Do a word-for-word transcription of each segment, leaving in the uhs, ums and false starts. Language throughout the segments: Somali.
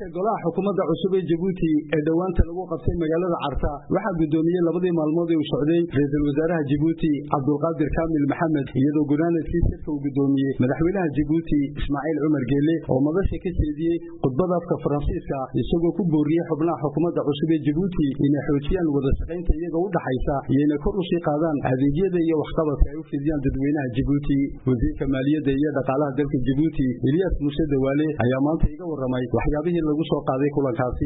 shirka golaha xukuumadda cusub ee Djibouti ee dhawaanta lagu qabtay magaalada Carta waxa gudoomiyay labadii maalmood ee uu socday ra'iisul wasaaraha Djibouti Abdulqaadir Kaamil Maxamed iyadoo gudaanadkii shirka uu gudoomiyay madaxweynaha Djibouti Ismaaciil Cumar Geele oo madasha ka jeediyay khudbada afka Faransiiska isagoo ku booriyay xubnaha xukuumadda cusub ee Djibouti inay xoojiyaan wada shaqaynta iyaga u dhaxaysa iyo kor u sii qaadaan adeegyada iyo waxqabadka ay u fidiyaan dadweynaha Djibouti wasiirka maaliyadda iyo dhaqaalaha dalka Djibouti Ilyas Muuse Dawaale ayaa maanta iga waramay waxyaabihii lagu soo qaaday kulankaasi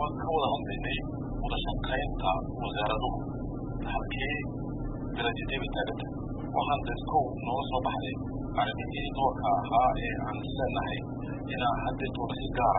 waxaan dadku noo soo baxday arrimihii doorka ahaa ee aan leenahay inaan hadda doorsi gaar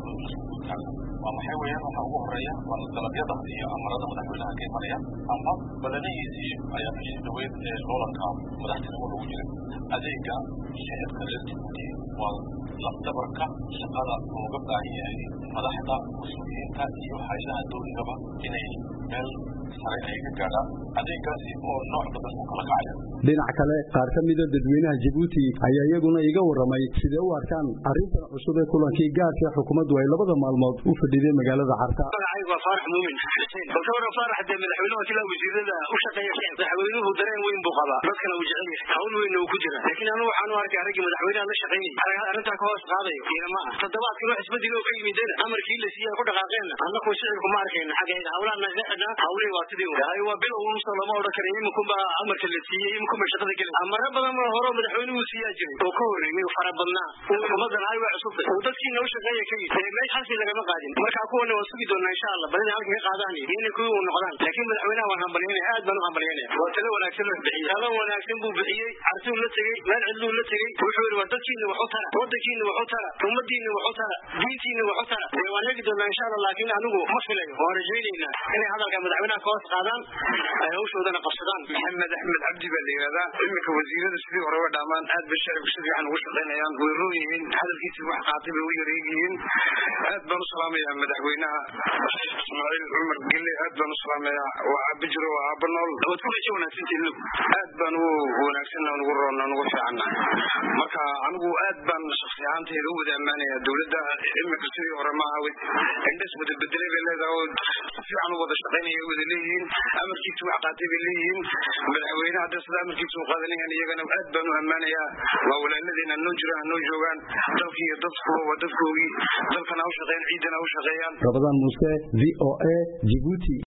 ah waa maxay weeyaan waxa ugu horeeya waa dalabyada iyo amarada madaxweynaha ka imanaya ama badanihiisii ayaa bishii dhaweyd ee loolanka madaxtinimo lagu jiray adeega shacabka reer Djibouti waa lafdabarka shaqada looga baahan yahay madaxda mas-uuliyiinta iyo hay'adaha dowladaba inay meel sare ay ka gaadhaan adeegaasi oo nooc badan u kala kacaya dhinaca kale qaar ka mid ah dadweynaha Djibouti ayaa iyaguna iga waramay sidee u arkaan arrintan cusub ee kulankii gaarka xukuumaddu ay labada maalmood u fadhiday magaalada Carta ayga Faarax Muumin Dr. Faarax de madaxweynaha kala wasiirada u shaqeeya madaxweynuhu dareen weyn buu qabaa dadkana uu jecel yahay hawl weyn uu ku jira laakiin anu waxaan u arkaa ragii madaxweynaha la shaqeynay arrinta ka hoos qaadayo tirama toddobaadkii wax isbedel oo ka yimid amarkii la siiyay ku dhaqaaqeen annagoo shicibku ma arkayna xageeda hawlaha naga hawlay waa sidii waday waa bil uu soo lama oran karin in kuma amarka la siiyay in kuma shaqada galay amara badan oo hore madaxweynuhu siiyay jiray oo ka horeeyay fara badnaa xukuumadda ay wax cusub oo dadkiina u shaqeeya ka yimid meesh xasi laga ma qaadin marka kuwana waa sugi doonaa insha Allah bal halka ka qaadaan inay ku noqdaan laakiin madaxweynaha waxaan baleenay aad baan u hambalyeynaa waa talo wanaagsan oo bixiyay talo wanaagsan buu bixiyay artu la tagay meel cidlu la tagay wuxuu yiri waa dadkiina wax u tara waddankiina wax u tara ummadiina wax u tara diintiina wax u tara waan heli doonaa insha Allah laakiin anigu ma filayo oo rajaynayna inay hadalka madaxweynaha ka hoos qaadaan ay hawshoodana qabsadaan Maxamed Ahmed Abdi baa leeyahay imika wasiirada sidii hore waa dhamaan aad ba shacabka sidii waxaan ugu shaqeynayaan way rooyihiin hadalkiisa wax qaatay bay u yareeyeen aad baan u salaamayaa madaxweynaha Ismaaciil Cumar Geele aad baan u salaamayaa waa bijro waa abnool wad ku wajah wanaagsan aad baan u wanaagsan ugu roonaan ugu fiicnaa marka anigu aad baan shakhsi ahaantayda u wada amaanayaa dawladda imika sidii hore ma aha indhas wada bedelay bay leedahay fiican u wada shaqeynaya wada leeyihiin amarkiisa wax qaatay bay leeyihiin madaxweynaha hadda sida amarkiisa u qaadanayaan iyagana aad baan u amaanayaa waa walaaladeenna noo jiraan noo joogaan dalkii iyo dadku waa dadkoogii dalkana u shaqeeyaan ciidana u shaqeeyaan Ramadan Muuse V O A Djibouti.